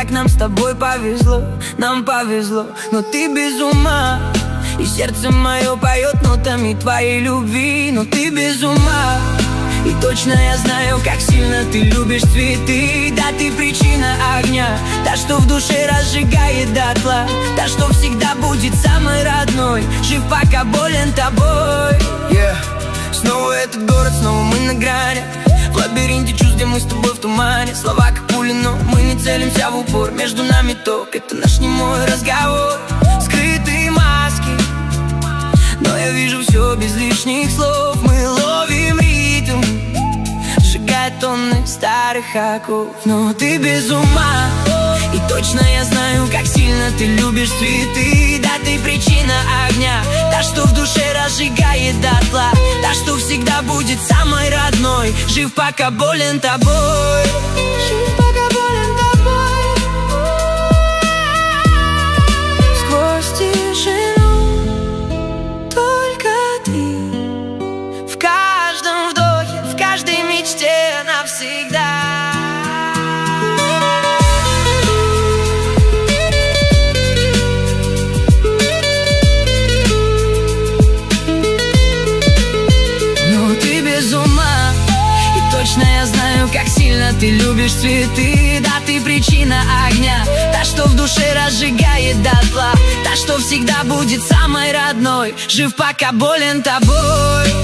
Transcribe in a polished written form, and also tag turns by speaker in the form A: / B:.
A: как нам с тобой повезло, нам повезло. Но ты без ума, и сердце мое поет нотами твоей любви. Но ты без ума, и точно я знаю, как сильно ты любишь цветы. Да, ты причина огня, та, что в душе разжигает дотла, та, что всегда будет самой родной. Жив, пока болен тобой. Снова этот город, снова мы на грани, в лабиринте чувств, где мы с тобой в тумане. Слова как пули, но мы не целимся в упор. Между нами ток, это наш немой разговор. Скрытые маски, но я вижу все без лишних слов. Мы ловим ритм, сжигая тонны старых оков. Но ты без ума, и точно я знаю, как сильно ты любишь цветы. Да, ты причина огня, та, что в душе разжигает дотла, та, что всегда будет самой родной. Жив, пока болен тобой. Жив, пока болен тобой. Сквозь тишину только ты, в каждом вдохе, в каждой мечте навсегда. Точно я знаю, как сильно ты любишь цветы. Да, ты причина огня, та, что в душе разжигает дотла, та, что всегда будет самой родной. Жив, пока болен тобой.